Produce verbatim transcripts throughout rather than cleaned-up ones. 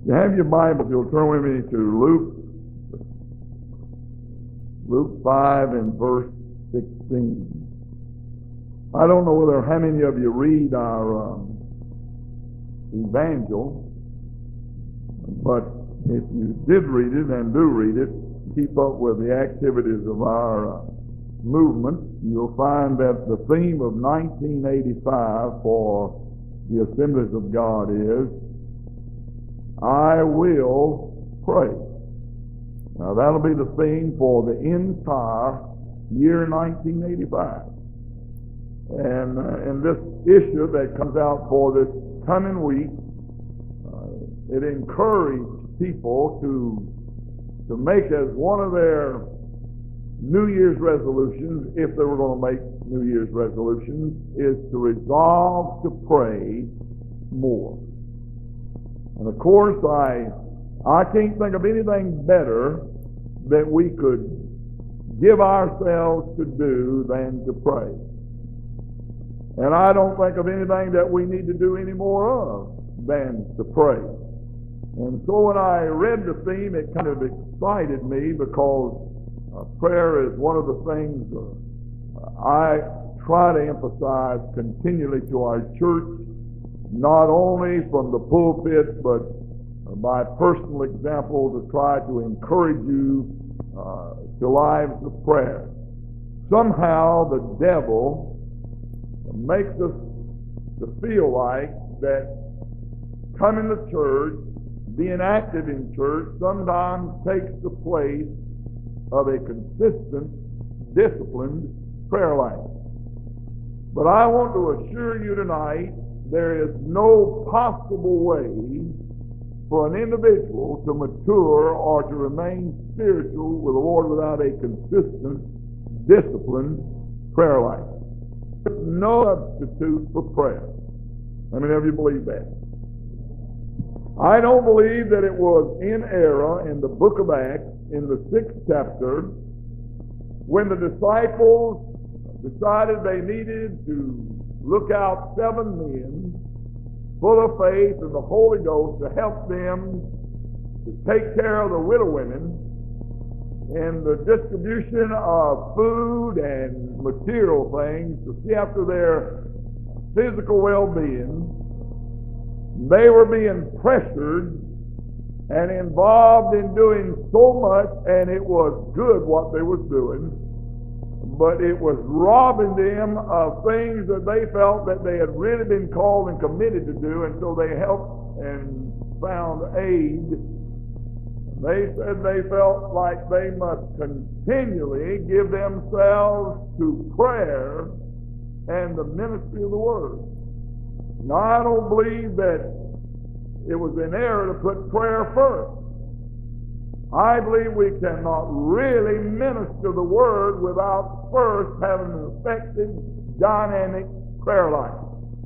You have your Bible, you'll turn with me to Luke, Luke five and verse sixteen. I don't know whether how many of you read our um, evangel, but if you did read it and do read it, keep up with the activities of our uh, movement, you'll find that the theme of nineteen eighty-five for the Assemblies of God is, I will pray. Now that'll be the theme for the entire year nineteen eighty-five. And uh, in this issue that comes out for this coming week, uh, it encouraged people to, to make as one of their New Year's resolutions, if they were going to make New Year's resolutions, is to resolve to pray more. And of course, I I can't think of anything better that we could give ourselves to do than to pray. And I don't think of anything that we need to do any more of than to pray. And so when I read the theme, it kind of excited me because uh, prayer is one of the things uh, I try to emphasize continually to our church, not only from the pulpit, but by personal example, to try to encourage you uh, to lives of prayer. Somehow the devil makes us to feel like that coming to church, being active in church, sometimes takes the place of a consistent, disciplined prayer life. But I want to assure you tonight, there is no possible way for an individual to mature or to remain spiritual with the Lord without a consistent, disciplined prayer life. There's no substitute for prayer. How many of you believe that? I don't believe that it was in error in the book of Acts, in the sixth chapter, when the disciples decided they needed to look out seven men full of faith and the Holy Ghost to help them to take care of the widow women in the distribution of food and material things to see after their physical well-being. They were being pressured and involved in doing so much, and it was good what they was doing, but it was robbing them of things that they felt that they had really been called and committed to do, and so they helped and found aid. They said they felt like they must continually give themselves to prayer and the ministry of the Word. Now, I don't believe that it was in error to put prayer first. I believe we cannot really minister the Word without first having an effective, dynamic prayer life.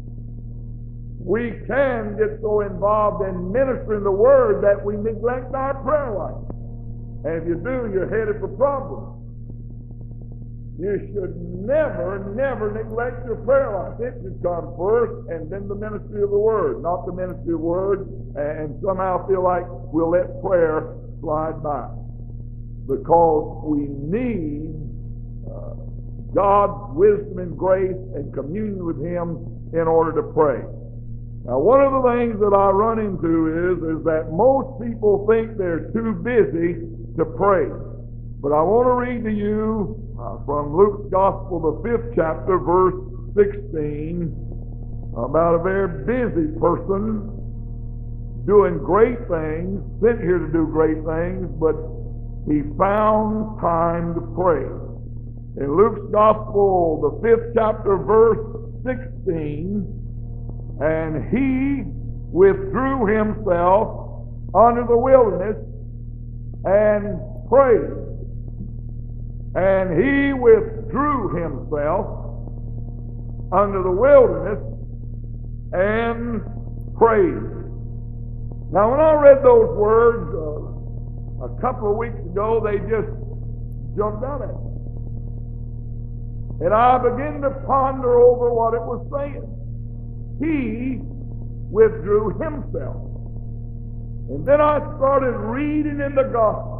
We can get so involved in ministering the Word that we neglect our prayer life. And if you do, you're headed for problems. You should never, never neglect your prayer life. It should come first and then the ministry of the Word, not the ministry of the Word, and somehow feel like we'll let prayer slide by. Because we need uh, God's wisdom and grace and communion with Him in order to pray. Now, one of the things that I run into is, is that most people think they're too busy to pray. But I want to read to you uh, from Luke's Gospel, the fifth chapter, verse sixteen, about a very busy person doing great things, sent here to do great things, but he found time to pray. In Luke's Gospel, the fifth chapter, verse sixteen, and he withdrew himself unto the wilderness and prayed. And he withdrew himself unto the wilderness and prayed. Now, when I read those words uh, a couple of weeks ago, they just jumped out at me. And I began to ponder over what it was saying. He withdrew himself. And then I started reading in the Gospel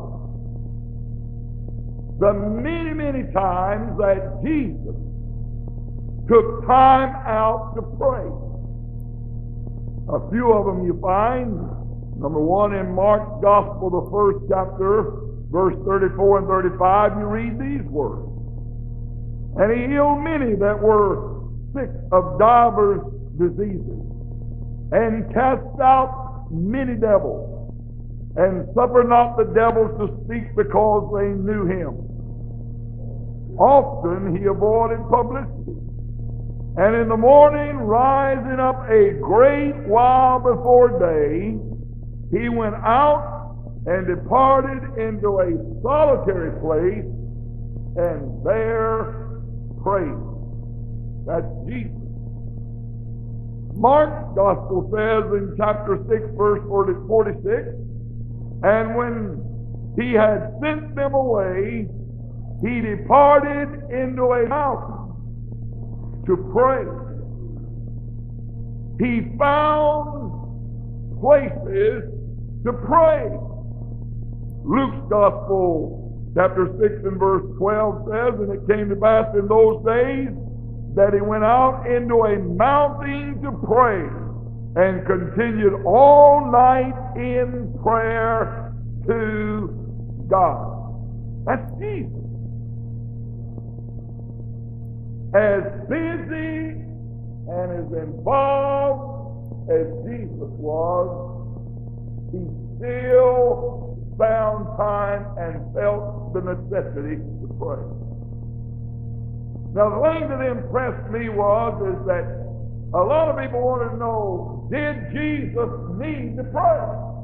the many, many times that Jesus took time out to pray. A few of them you find. Number one, in Mark's Gospel, the first chapter, verse thirty-four and thirty-five, you read these words. And he healed many that were sick of divers diseases, and cast out many devils, and suffered not the devils to speak because they knew him. Often he avoided publicity, and in the morning, rising up a great while before day, he went out and departed into a solitary place, and there prayed. That's Jesus. Mark's Gospel says in chapter six, verse forty-six, and when he had sent them away, he departed into a mountain to pray. He found places to pray. Luke's Gospel, chapter six and verse twelve says, and it came to pass in those days that he went out into a mountain to pray, and continued all night in prayer to God. That's Jesus. As busy and as involved as Jesus was, he still found time and felt the necessity to pray. Now, the thing that impressed me was is that a lot of people want to know, did Jesus need to pray?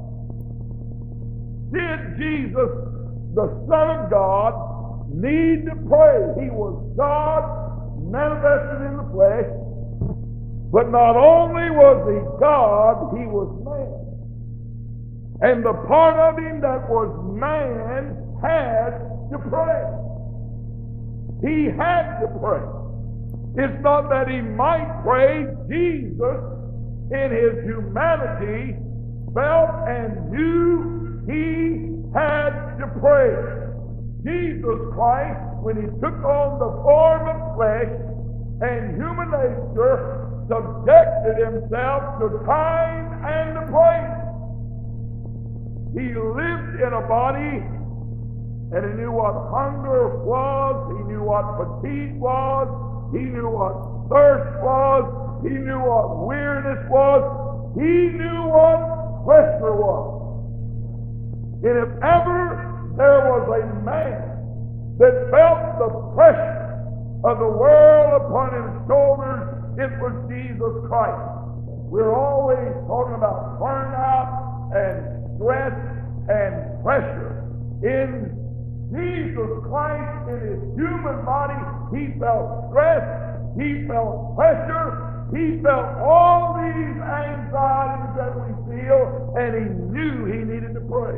Did Jesus, the Son of God, need to pray? He was God manifested in the flesh, but not only was he God, he was man. And the part of him that was man had to pray. He had to pray. It's not that he might pray. Jesus, in his humanity, felt and knew he had to pray. Jesus Christ, when he took on the form of flesh and human nature, subjected himself to time and to place. He lived in a body, and he knew what hunger was, he knew what fatigue was, he knew what thirst was, he knew what weariness was, he knew what pressure was. And if ever there was a man that felt the pressure of the world upon his shoulders, it was Jesus Christ. We're always talking about burnout and stress and pressure. In Jesus Christ, in his human body, he felt stress, he felt pressure, he felt all these anxieties that we feel, and he knew he needed to pray.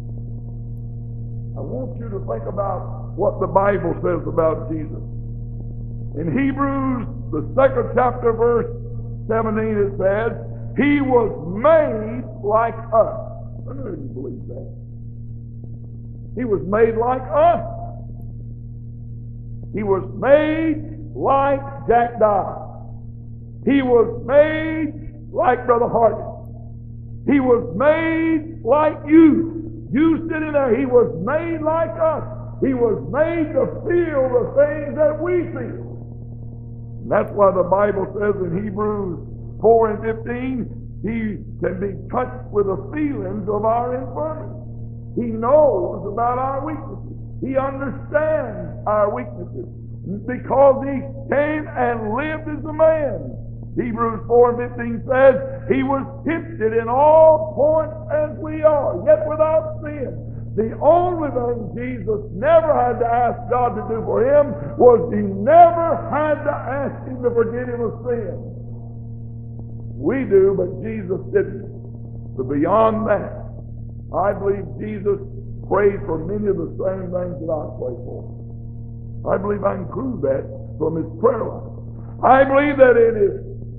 I want you to think about what the Bible says about Jesus. In Hebrews, the second chapter, verse seventeen, it says, he was made like us. I know you believe that. He was made like us. He was made like Jack Dye. He was made like Brother Hardy. He was made like you. You sitting there, he was made like us. He was made to feel the things that we feel. And that's why the Bible says in Hebrews four and fifteen, he can be touched with the feelings of our infirmity. He knows about our weaknesses. He understands our weaknesses because he came and lived as a man. Hebrews four and fifteen says, he was tempted in all points as we are, yet without sin. The only thing Jesus never had to ask God to do for him was he never had to ask him to forgive him of sin. We do, but Jesus didn't. But beyond that, I believe Jesus prayed for many of the same things that I pray for. I believe I can prove that from his prayer life. I believe that in his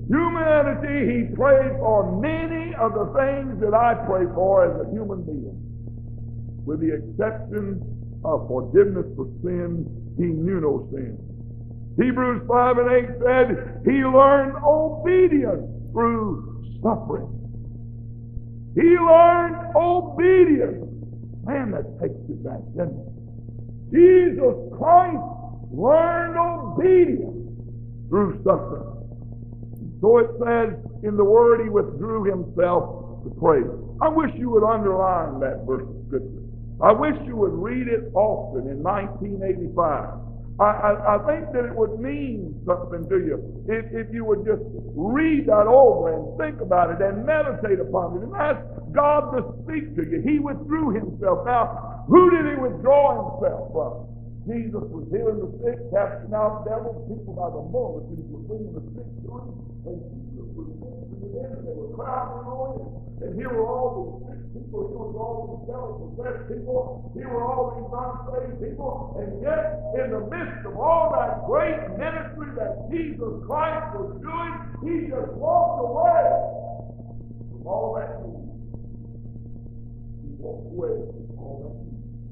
humanity, he prayed for many of the things that I pray for as a human being. With the exception of forgiveness for sin, he knew no sin. Hebrews five and eight said he learned obedience through suffering. He learned obedience. Man, that takes you back, doesn't it? Jesus Christ learned obedience through suffering. So it says in the Word, he withdrew himself to pray. I wish you would underline that verse of Scripture. I wish you would read it often in nineteen eighty-five. I, I, I think that it would mean something to you if, if you would just read that over and think about it and meditate upon it and ask God to speak to you. He withdrew himself. Now, who did he withdraw himself from? Jesus was healing the sick, casting out devils. People by the multitudes were bringing the sick to him. And Jesus was ministering to them, and they were crowding on him. And here were all these sick people. Here was all these devil-possessed people. Here were all these unsaved people. And yet, in the midst of all that great ministry that Jesus Christ was doing, he just walked away from all that need. He walked away from all that need.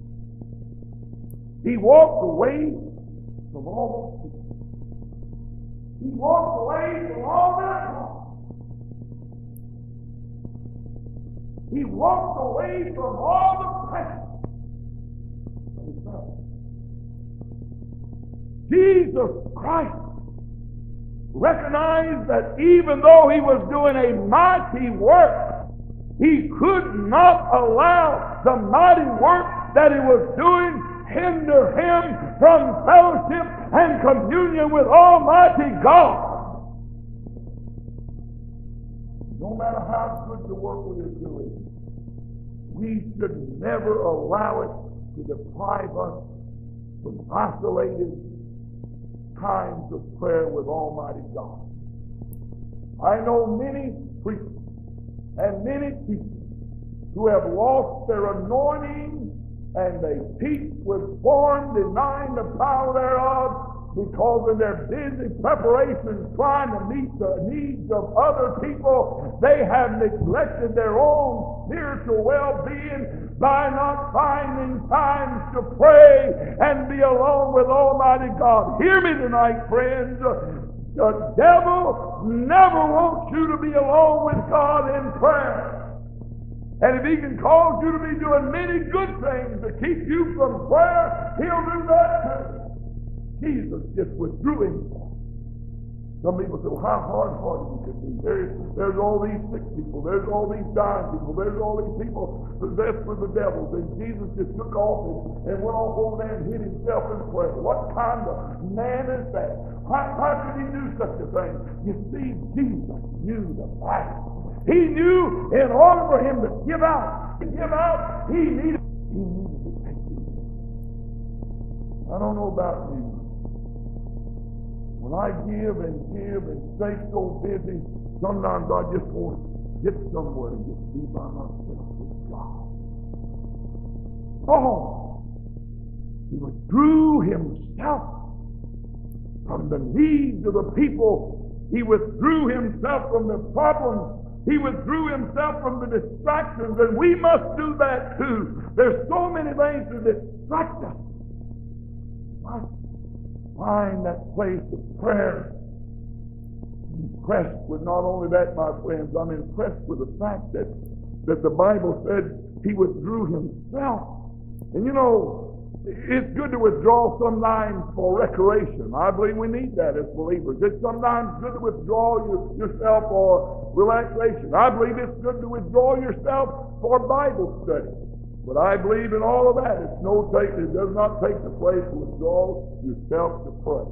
He walked away from all that people. He walked away from all that harm. He walked away from all the pain. Jesus Christ recognized that even though he was doing a mighty work, he could not allow the mighty work that he was doing hinder him from fellowship and communion with Almighty God. No matter how good the work we are doing, we should never allow it to deprive us from isolated times of prayer with Almighty God. I know many preachers and many teachers who have lost their anointing, and they teach with form, denying the power thereof, because in their busy preparations trying to meet the needs of other people, they have neglected their own spiritual well-being by not finding times to pray and be alone with Almighty God. Hear me tonight, friends. The devil never wants you to be alone with God in prayer. And if he can cause you to be doing many good things to keep you from prayer, he'll do that too. Jesus just withdrew himself. Some people say, well, how hard-hearted you can be. There's, there's all these sick people. There's all these dying people. There's all these people possessed with the devils. And Jesus just took off and, and went off over there and hid himself in prayer. What kind of man is that? How, how could he do such a thing? You see, Jesus knew the Bible. He knew in order for him to give out, to give out, he needed, he needed to take it. I don't know about you. When I give and give and stay so busy, sometimes I just want to get somewhere and just be by myself with God. Oh, he withdrew himself from the needs of the people. He withdrew himself from the problems. He withdrew himself from the distractions, and we must do that too. There's so many things to distract us. Must find that place of prayer. I'm impressed with not only that, my friends, I'm impressed with the fact that, that the Bible said he withdrew himself. And you know, it's good to withdraw sometimes for recreation. I believe we need that as believers. It's sometimes good to withdraw your, yourself for relaxation. I believe it's good to withdraw yourself for Bible study. But I believe in all of that. It's no take, it does not take the place to withdraw yourself to pray.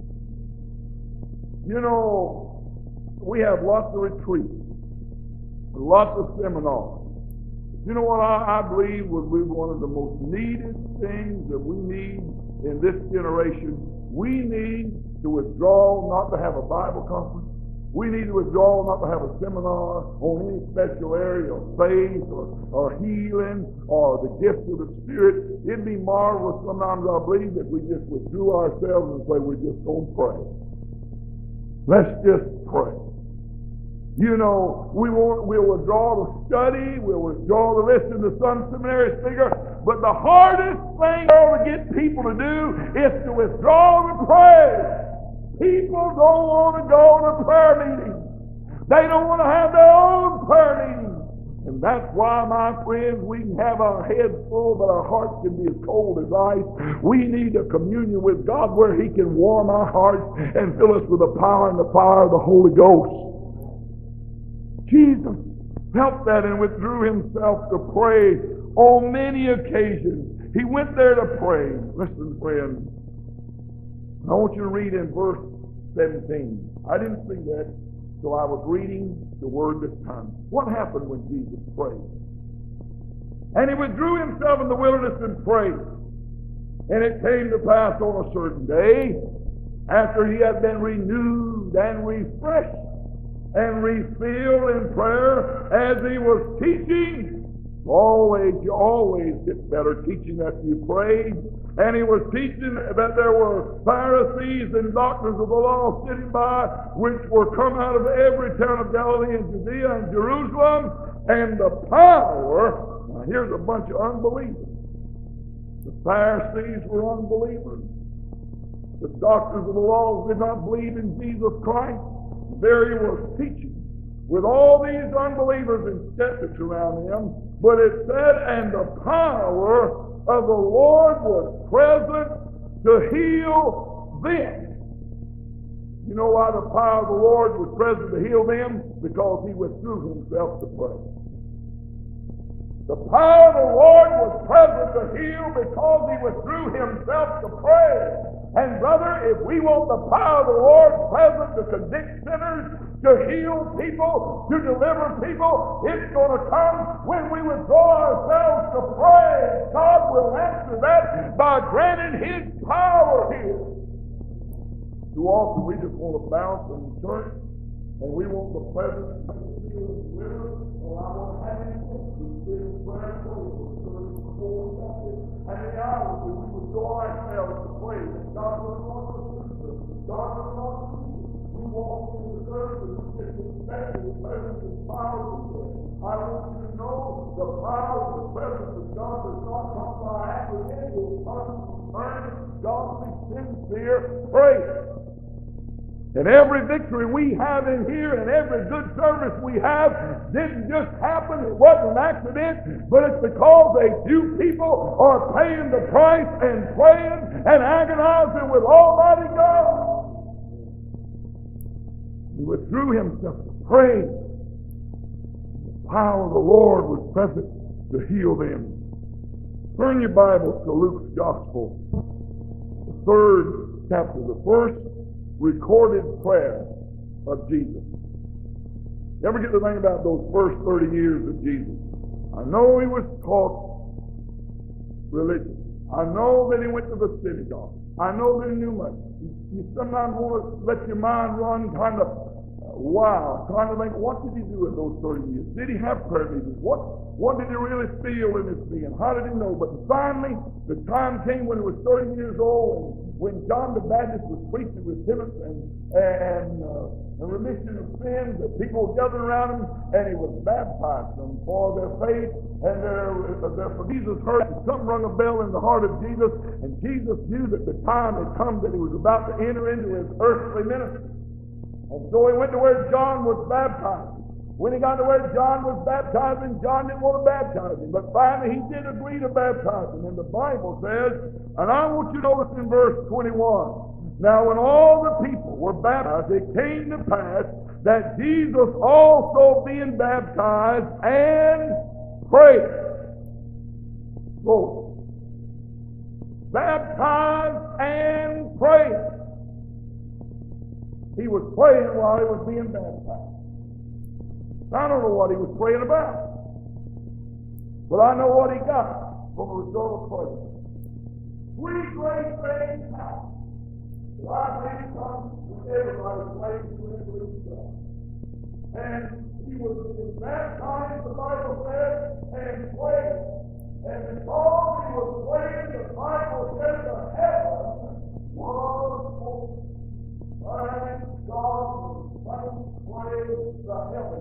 You know, we have lots of retreats, lots of seminars. You know what I, I believe would be one of the most needed things that we need in this generation? We need to withdraw not to have a Bible conference. We need to withdraw not to have a seminar on any special area of faith or, or healing or the gifts of the Spirit. It'd be marvelous sometimes, I believe, that we just withdrew ourselves and say we're just going to pray. Let's just pray. You know, we will, we'll withdraw the study, we'll withdraw the rest of the Sun Seminary speaker, but the hardest thing to get people to do is to withdraw the prayer. People don't want to go to prayer meetings. They don't want to have their own prayer meetings. And that's why, my friends, we can have our heads full, but our hearts can be as cold as ice. We need a communion with God where He can warm our hearts and fill us with the power and the fire of the Holy Ghost. Jesus felt that and withdrew Himself to pray on many occasions. He went there to pray. Listen, friends, I want you to read in verse seventeen. I didn't see that, so I was reading the Word this time. What happened when Jesus prayed? And He withdrew Himself in the wilderness and prayed. And it came to pass on a certain day, after He had been renewed and refreshed and refilled in prayer, as He was teaching. Always, you always get better teaching after you pray. And He was teaching that there were Pharisees and doctors of the law sitting by, which were come out of every town of Galilee and Judea and Jerusalem, and the power. Now here's a bunch of unbelievers. The Pharisees were unbelievers. The doctors of the law did not believe in Jesus Christ. There He was teaching with all these unbelievers and skeptics around Him. But it said, and the power of the Lord was present to heal them. You know why the power of the Lord was present to heal them? Because He withdrew Himself to pray. The power of the Lord was present to heal because He withdrew Himself to pray. And brother, if we want the power of the Lord present to convict sinners, to heal people, to deliver people, it's going to come when we withdraw ourselves to pray. God will answer that by granting His power here. Too often we just want to bounce in the church, and we want the presence of the healing and deliver. Well, I want to have anything to do with prayer and service before we got it. And the hours that we withdraw ourselves to pray, and God will not listen. God will not listen. We walk in the service and we just expect the presence and power of God. I want you to know the power of the presence of God does not come by accident. It will come from earnest, godly, sincere prayer. And every victory we have in here and every good service we have didn't just happen. It wasn't an accident, but it's because a few people are paying the price and praying and agonizing with Almighty God. He withdrew Himself to pray. The power of the Lord was present to heal them. Turn your Bibles to Luke's Gospel, the third chapter, the first recorded prayer of Jesus. You ever get to think about those first thirty years of Jesus? I know He was taught religion. I know that He went to the synagogue. I know that He knew much. You sometimes want to let your mind run kind of wild, trying to think, what did He do in those thirty years? Did He have prayer meetings? What, what did He really feel in His being? How did He know? But finally, the time came when He was thirty years old, and when John the Baptist was preaching repentance and, and uh, the remission of sins, the people gathered around Him, and He was baptized them for their faith, and their, their, for Jesus heard, and something rung a bell in the heart of Jesus, and Jesus knew that the time had come that He was about to enter into His earthly ministry. And so He went to where John was baptized. When He got to where John was baptizing, John didn't want to baptize Him. But finally He did agree to baptize Him. And the Bible says, and I want you to notice in verse twenty-one, now when all the people were baptized, it came to pass that Jesus also being baptized and prayed. Lord, baptized and prayed. He was praying while He was being baptized. I don't know what He was praying about, but I know what He got from the result of prayer. Three great things happened. I believe come with everybody praying to God. And He was baptized, the Bible says, and prayed. And because He was praying, the Bible says the heaven was open. And God was praying the heaven.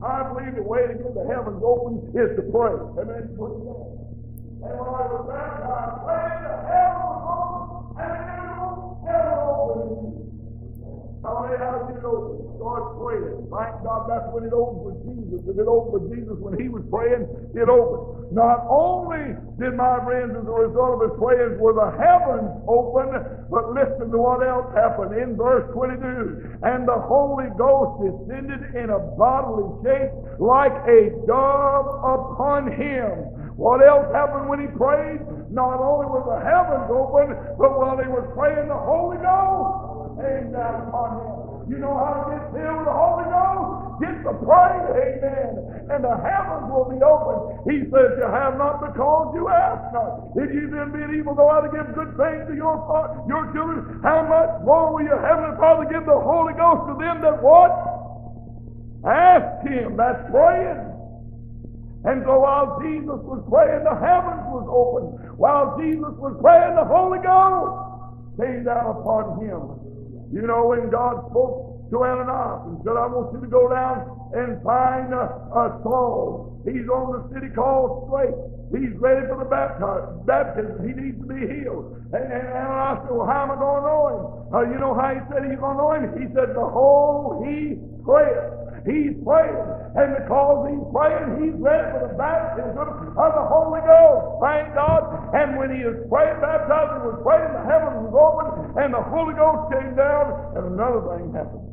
I believe the way to get the heavens open is to pray. Amen. Put it down. And when I was baptized, praying, the heaven was open, and then heaven opened. How many how did it open? Start praying. Thank God that's when it opened for Jesus. If it opened for Jesus when he was praying, it opened. Not only did my friends, as a result of his prayers, were the heavens open, but listen to what else happened in verse twenty-two. And the Holy Ghost descended in a bodily shape like a dove upon him. What else happened when he prayed? Not only were the heavens open, but while he was praying, the Holy Ghost came down upon him. You know how to get filled with the Holy Ghost? Get to pray, amen. And the heavens will be open. He says, you have not because you ask not. If you then being evil go out to give good things to your, your children, how much more will your heavenly Father give the Holy Ghost to them that what? Ask him. That's praying. And so while Jesus was praying, the heavens was open. While Jesus was praying, the Holy Ghost came down upon him. You know, when God spoke to Ananias and said, I want you to go down and find uh, uh, Saul. He's on the city called Straight. He's ready for the baptism. baptism. He needs to be healed. And, and Ananias said, well, how am I going to know him? Uh, you know how he said he's going to know him? He said, behold, he prayeth. He's praying. And because he's praying, he's ready for the baptism of the Holy Ghost. Thank God. And when he was praying, baptized, he was praying, the heavens was open, and the Holy Ghost came down, and another thing happened.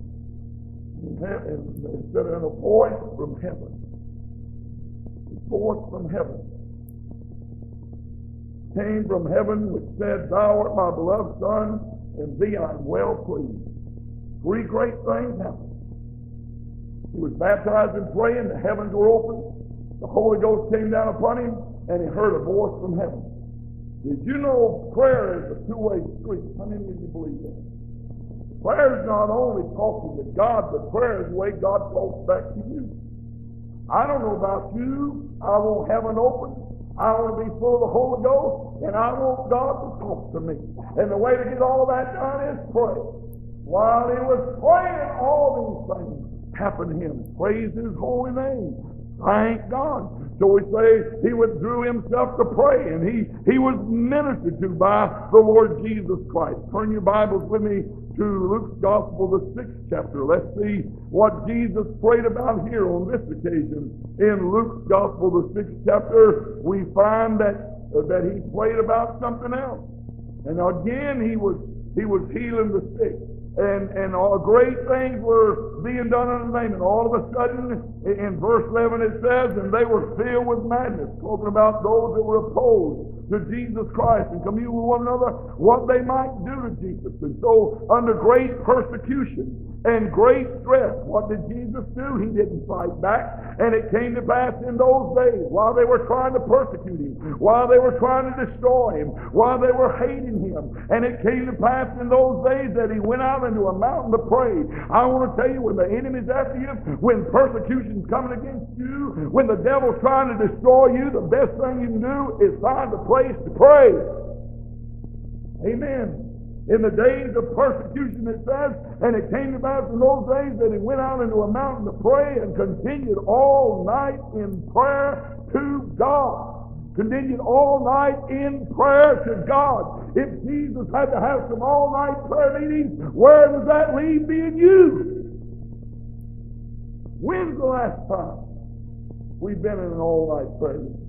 Instead of a voice from heaven, a voice from heaven came from heaven which said, Thou art my beloved Son, and thee I am well pleased. Three great things happened. He was baptized and praying, the heavens were open, the Holy Ghost came down upon him, and he heard a voice from heaven. Did you know prayer is a two-way street? How many of you believe that? Prayer is not only talking to God, but prayer is the way God talks back to you. I don't know about you, I want heaven open, I want to be full of the Holy Ghost, and I want God to talk to me. And the way to get all that done is pray. While he was praying, all these things happened to him. Praise his holy name. Thank God. So we say he withdrew himself to pray, and he, he was ministered to by the Lord Jesus Christ. Turn your Bibles with me to Luke's Gospel, the sixth chapter. Let's see what Jesus prayed about here on this occasion. In Luke's Gospel, the sixth chapter, we find that, uh, that he prayed about something else. And again, he was, he was healing the sick. And, and all great things were being done in his name. And all of a sudden, in verse eleven it says, and they were filled with madness, talking about those that were opposed to Jesus Christ and commune with one another what they might do to Jesus. And so, under great persecution and great stress, what did Jesus do? He didn't fight back. And it came to pass in those days, while they were trying to persecute him, while they were trying to destroy him, while they were hating him, and it came to pass in those days that he went out into a mountain to pray. I want to tell you, when the enemy's after you, when persecution's coming against you, when the devil's trying to destroy you, the best thing you can do is find a place to pray. Amen. In the days of persecution, it says, and it came about in those days that he went out into a mountain to pray and continued all night in prayer to God. Continued all night in prayer to God. If Jesus had to have some all-night prayer meetings, where does that leave me and you? When's the last time we've been in an all-night prayer meeting?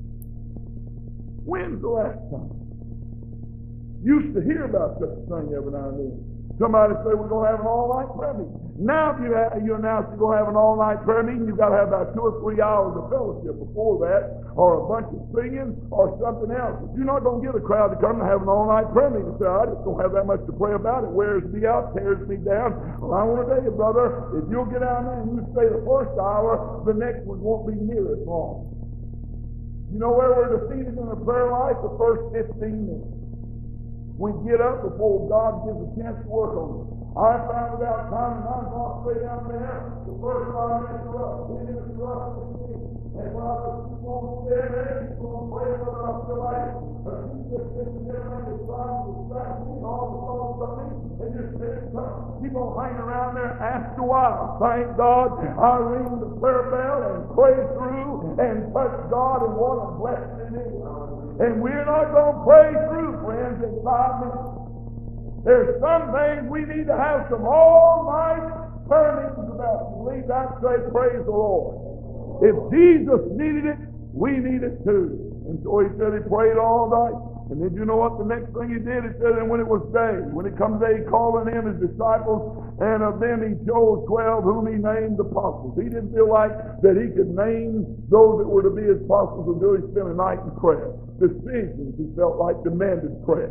When's the last time? Used to hear about such a thing every now and then. Somebody say we're going to have an all-night prayer meeting. Now if you, have, you announce you're going to have an all-night prayer meeting, you've got to have about two or three hours of fellowship before that, or a bunch of singing, or something else. But you're not going to get a crowd to come and have an all-night prayer meeting. Say, I just don't have that much to pray about. It wears me out, tears me down. Well, I want to tell you, brother, if you'll get down there and you stay the first hour, the next one won't be near as long. You know where we're defeated in the prayer life? The first fifteen minutes. We get up before God gives a chance to work on us. I found it out time and I'm going to stay down there. The first five minutes are up, ten minutes are up, fifteen. And when I just keep on staying there, keep on praying whether I feel like it. But keep just sitting there and it's trying to distract me and all the thoughts of me. and just sit and keep on hanging around there. After a while, thank God, I ring the prayer bell and pray through and touch God and what a blessing it is. And we're not going to pray through, friends, in five minutes. There's some things we need to have some all-night burnings about. Believe that, say, praise the Lord. If Jesus needed it, we need it too. And so he said he prayed all night. And then you know what the next thing he did? He said, and when it was day, when it comes day, he called on him, his disciples, and of them he chose twelve, whom he named apostles. He didn't feel like that he could name those that were to be his apostles until he spent a night in prayer. Decisions, he felt like, demanded prayer.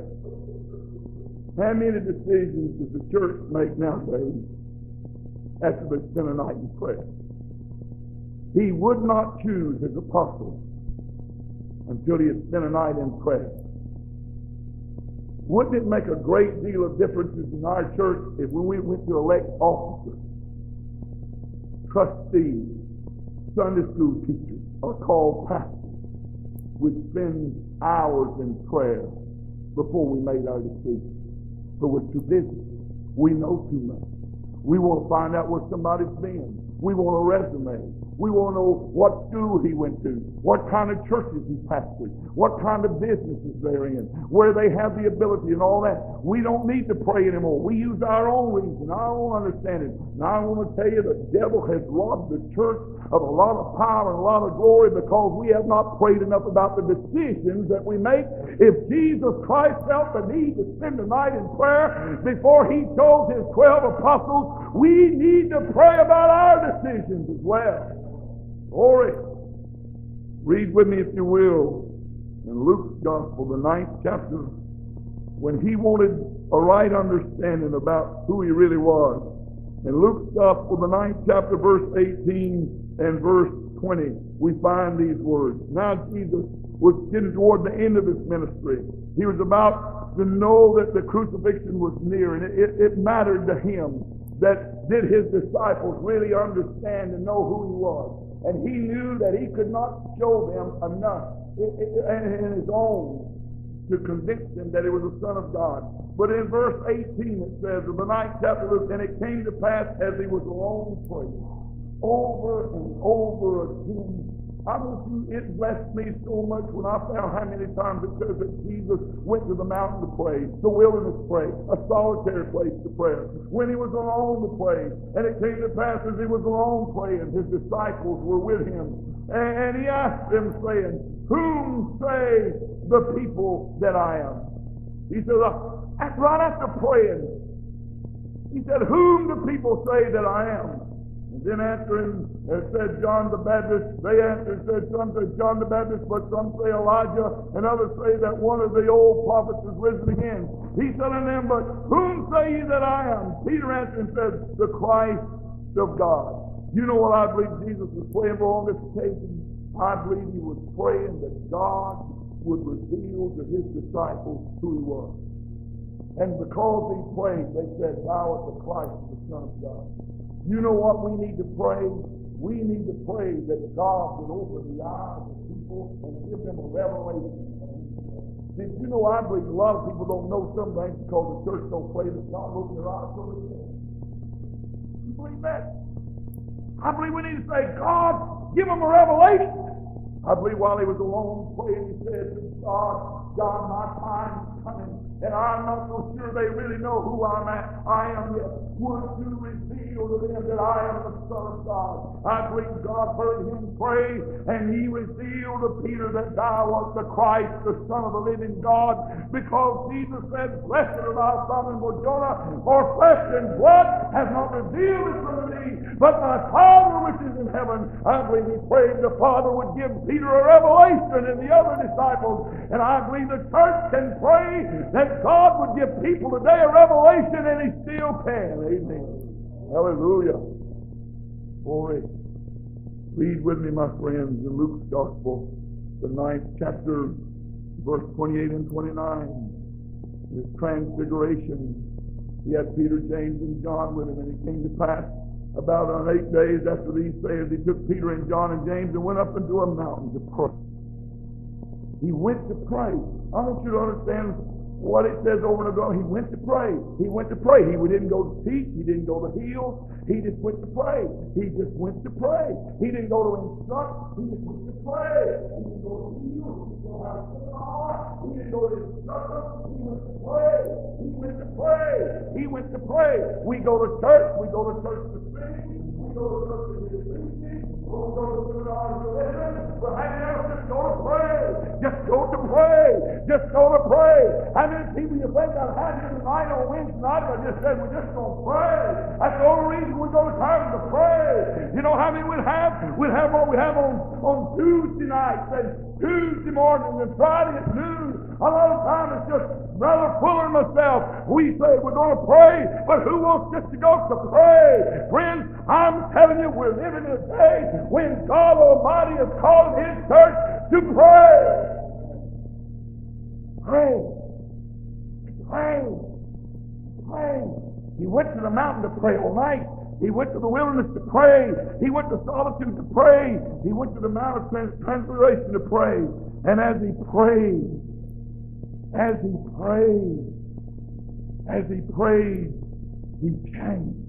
How many decisions does the church make nowadays after they spend a night in prayer? He would not choose his apostles until he had spent a night in prayer. Wouldn't it make a great deal of differences in our church if when we went to elect officers, trustees, Sunday school teachers, or called pastors, would spend hours in prayer before we made our decision? But we're too busy. We know too much. We want to find out where somebody's been. We want a resume. We want to know what school he went to, what kind of churches he pastored, what kind of businesses they're in, where they have the ability and all that. We don't need to pray anymore. We use our own reason, our own understanding. And I want to tell you, the devil has robbed the church of a lot of power and a lot of glory because we have not prayed enough about the decisions that we make. If Jesus Christ felt the need to spend the night in prayer before he chose his twelve apostles, we need to pray about our decisions as well. Glory. Read with me, if you will, in Luke's Gospel, the ninth chapter, when he wanted a right understanding about who he really was. In Luke's Gospel, the ninth chapter, verse eighteen and verse twenty, we find these words. Now Jesus was getting toward the end of his ministry. He was about to know that the crucifixion was near, and it, it, it mattered to him that did his disciples really understand and know who he was. And he knew that he could not show them enough in his own to convince them that he was the Son of God. But in verse eighteen it says, of the ninth chapter, and it came to pass as he was alone praying, over and over again. I want you, it blessed me so much when I found how many times it says that Jesus went to the mountain to pray, the wilderness to pray, a solitary place to pray. When he was alone to pray, and it came to pass as he was alone praying, his disciples were with him. And he asked them, saying, whom say the people that I am? He said, right after praying, he said, whom do people say that I am? And then answering, it said John the Baptist. They answered, said, some say John the Baptist, but some say Elijah, and others say that one of the old prophets is risen again. He said unto them, but whom say ye that I am? Peter answered and said, the Christ of God. You know what I believe Jesus was praying for on this occasion? I believe he was praying that God would reveal to his disciples who he was. And because he prayed, they said, thou art the Christ, the Son of God. You know what we need to pray? We need to pray that God would open the eyes of people and give them a revelation. Did you know, I believe a lot of people don't know some things because the church don't pray that God will open their eyes so they can. You believe that? I believe we need to say, God, give them a revelation. I believe while he was alone praying, he said, God, God, my time is coming, and I'm not so sure they really know who I'm at. I am yet. Would you reveal to them that I am the Son of God? I believe God heard him pray, and he revealed to Peter that thou art the Christ, the Son of the living God, because Jesus said, blessed are thou, Simon Bar-Jonah, for flesh and blood has not revealed it unto thee, but my Father which is in heaven. I believe he prayed the Father would give Peter a revelation and the other disciples, and I believe the church can pray that God would give people today a revelation, and he still can. Amen. Hallelujah. Glory. Read with me, my friends, in Luke's Gospel, the ninth chapter, verse twenty-eight and twenty-nine. His transfiguration. He had Peter, James, and John with him, and it came to pass about on eight days after these sayings, he took Peter and John and James and went up into a mountain to pray. He went to pray. I want you to understand, what it says over and over, he went to pray. He went to pray. He didn't go to teach. He didn't go to heal. He just went to pray. He just went to pray. He didn't go to instruct. He just went to pray. He didn't go to heal. He didn't go how to seminar. He didn't go to instruct us. He went to pray. He went to pray. He went to pray. We go to church. We go to church to sing. We go to church to hear preaching. We go to seminars to listen. But how many else just go to pray? Just go to pray. Just go to pray. How many people you think I've had here tonight on Wednesday night? I just said we're just going to pray. That's the only reason we go to church to pray. You know how many we'd have? We'd have what we have on, on Tuesday nights and Tuesday morning and Friday at noon. A lot of times it's just Brother Fuller and myself. We say we're going to pray, but who wants just to go to pray? Friends, I'm telling you, we're living in a day when God Almighty is calling His church to pray. Pray. Pray. Pray. He went to the mountain to pray all night. He went to the wilderness to pray. He went to solitude to pray. He went to the Mount of Trans- Transfiguration to pray. And as he prayed, as he prayed, as he prayed, he changed.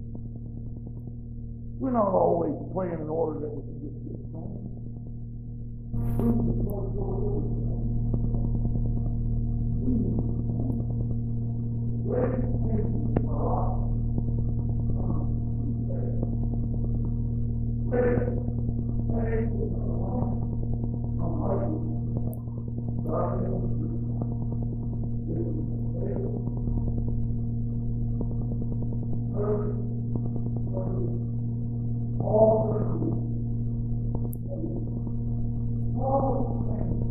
We're not always praying in order that we can just get praying. We need to go to We need to Where is change in our life? Where is change in our life? I'm hungry. God is all the all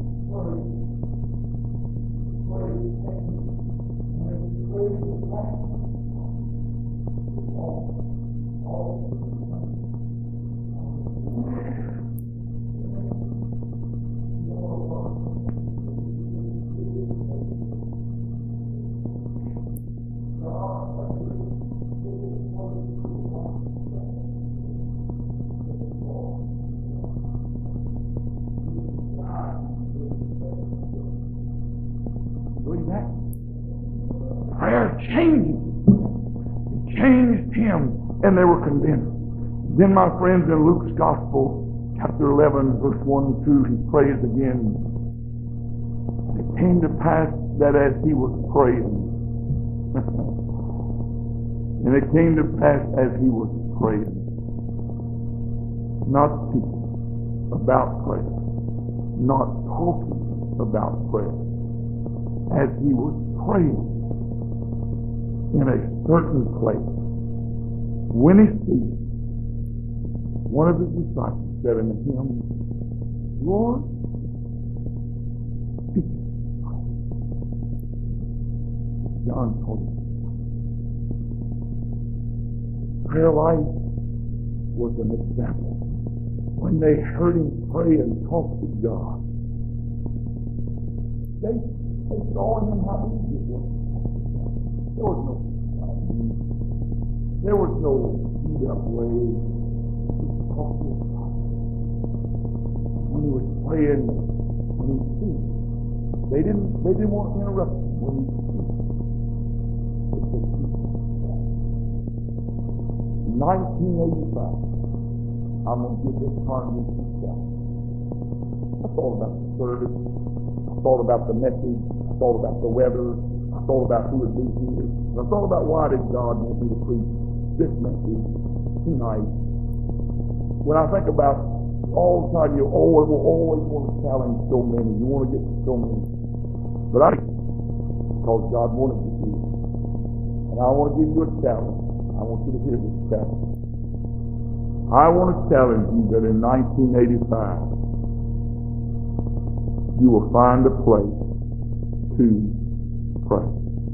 prayer changed. It changed him, and they were convinced. Then, my friends, in Luke's Gospel, chapter eleven, verse one and two, he prays again. It came to pass that as he was praying, and it came to pass as he was praying, not speaking about prayer, not talking about prayer, as he was praying in a certain place, when he ceased, one of his disciples said unto him, Lord, teach us to pray. John told him. Prayer life was an example. When they heard him pray and talk to God, they, they saw in him how easy it was. There was no there was no beat up way to talk to God. When he was praying, when he ceased, they didn't they didn't want to interrupt him when he ceased. In nineteen eighty-five, I'm going to give this congregation a shout. I thought about the service. I thought about the message. I thought about the weather. I thought about who would be here. And I thought about why did God want me to preach this message tonight. When I think about all the time, you always will always want to challenge so many. You want to get to so many. But I because God wanted you to. And I want to give you a challenge. I want you to hear this challenge. I want to challenge you that in nineteen eighty-five, you will find a place to pray.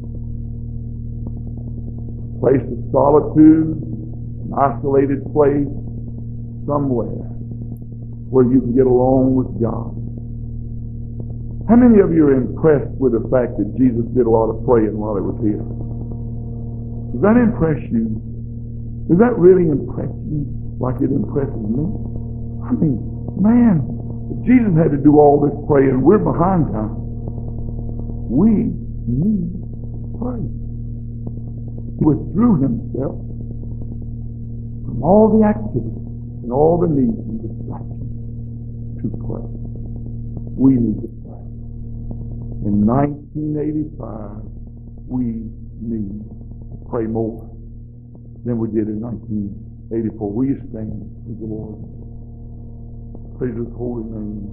A place of solitude, an isolated place, somewhere where you can get along with God. How many of you are impressed with the fact that Jesus did a lot of praying while he was here? Does that impress you? Does that really impress you like it impresses me? I mean, man, if Jesus had to do all this praying, we're behind time. We need pray. Withdrew himself from all the activities and all the needs and distractions to pray. We need to pray. In nineteen eighty-five, we need to pray more than we did in nineteen eighty-four. Will you stand, praise the Lord? Praise His holy name.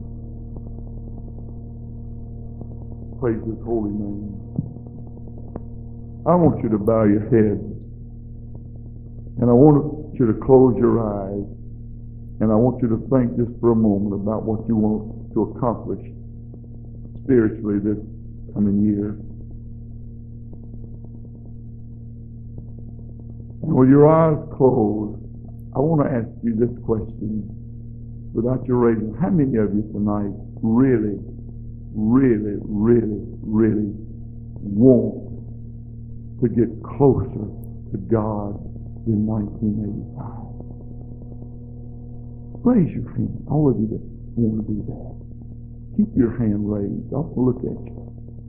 Praise His holy name. I want you to bow your head, and I want you to close your eyes, and I want you to think just for a moment about what you want to accomplish spiritually this coming year. And with your eyes closed, I want to ask you this question without your raising. How many of you tonight really, really, really, really want to get closer to God in nineteen eighty-five? Raise your hand. All of you that want to do that, keep your hand raised. I'll look at you.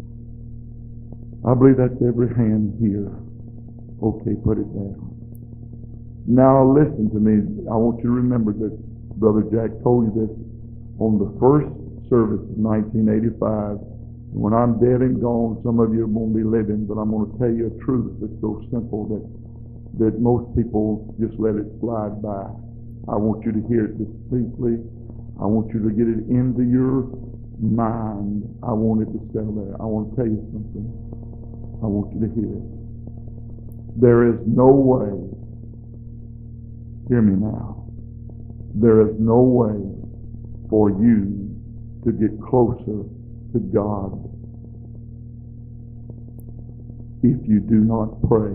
I believe that's every hand here. Okay, put it down. Now listen to me. I want you to remember that Brother Jack told you this on the first service of nineteen eighty-five. When I'm dead and gone, some of you won't be living, but I'm going to tell you a truth that's so simple that, that most people just let it slide by. I want you to hear it distinctly. I want you to get it into your mind. I want it to settle there. I want to tell you something. I want you to hear it. There is no way, hear me now, there is no way for you to get closer to God if you do not pray.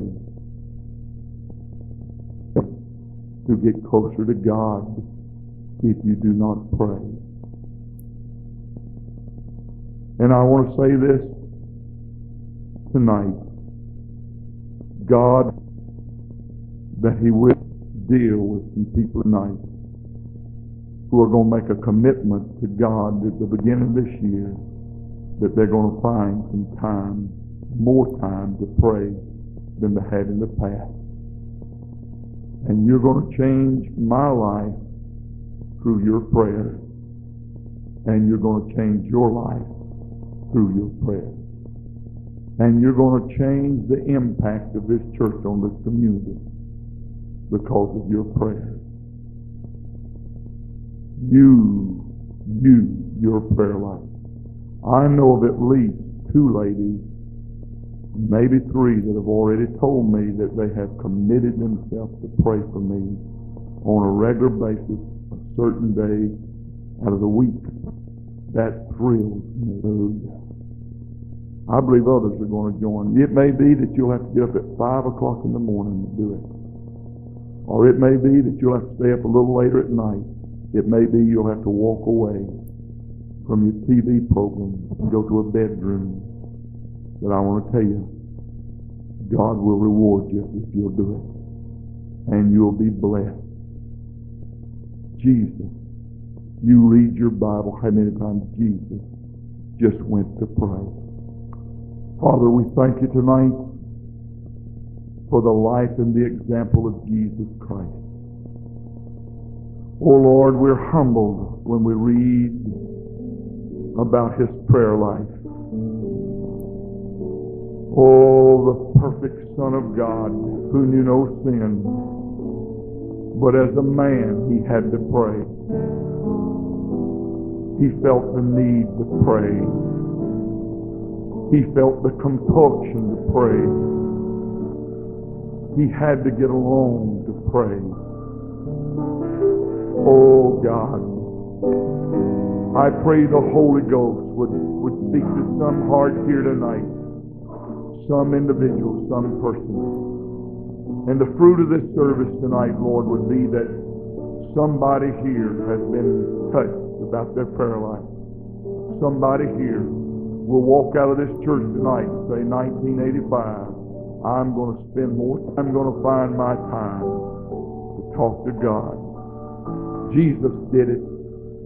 To get closer to God if you do not pray. And I want to say this tonight. God, that He will deal with some people tonight who are going to make a commitment to God at the beginning of this year that they're going to find some time, more time to pray than they had in the past. And you're going to change my life through your prayer. And you're going to change your life through your prayer. And you're going to change the impact of this church on this community because of your prayer. You, you, your prayer life. I know of at least two ladies, maybe three, that have already told me that they have committed themselves to pray for me on a regular basis, a certain day out of the week. That thrills me. I believe others are going to join. It may be that you'll have to get up at five o'clock in the morning to do it. Or it may be that you'll have to stay up a little later at night. It may be you'll have to walk away from your T V program and go to a bedroom. But I want to tell you, God will reward you if you'll do it. And you'll be blessed. Jesus, you read your Bible, how many times Jesus just went to pray. Father, we thank you tonight for the life and the example of Jesus Christ. Oh Lord, we're humbled when we read about His prayer life. Oh, the perfect Son of God who knew no sin, but as a man He had to pray. He felt the need to pray. He felt the compulsion to pray. He had to get alone to pray. Oh God, I pray the Holy Ghost would, would speak to some heart here tonight, some individual, some person. And the fruit of this service tonight, Lord, would be that somebody here has been touched about their prayer life. Somebody here will walk out of this church tonight and say, nineteen eighty-five, I'm going to spend more time, I'm going to find my time to talk to God. Jesus did it.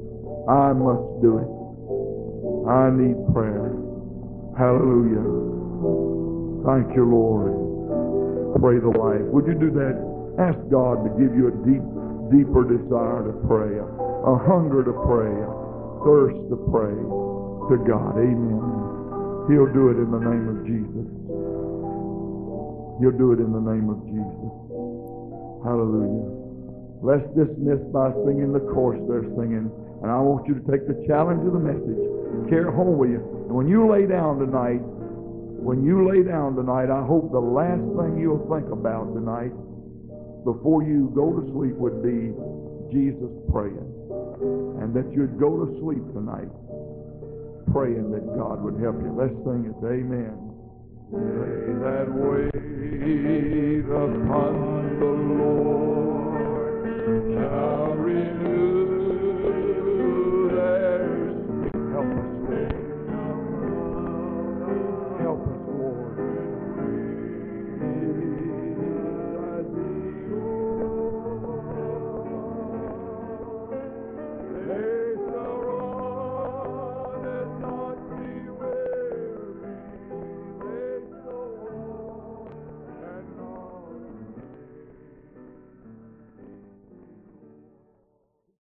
I must do it. I need prayer. Hallelujah. Thank you, Lord. Pray the life. Would you do that? Ask God to give you a deep, deeper desire to pray, a, a hunger to pray, a thirst to pray to God. Amen. He'll do it in the name of Jesus. He'll do it in the name of Jesus. Hallelujah. Let's dismiss by singing the chorus they're singing. And I want you to take the challenge of the message and carry it home with you. And when you lay down tonight, when you lay down tonight, I hope the last thing you'll think about tonight before you go to sleep would be Jesus praying. And that you'd go to sleep tonight praying that God would help you. Let's sing it. Amen. They that wait upon the Lord shall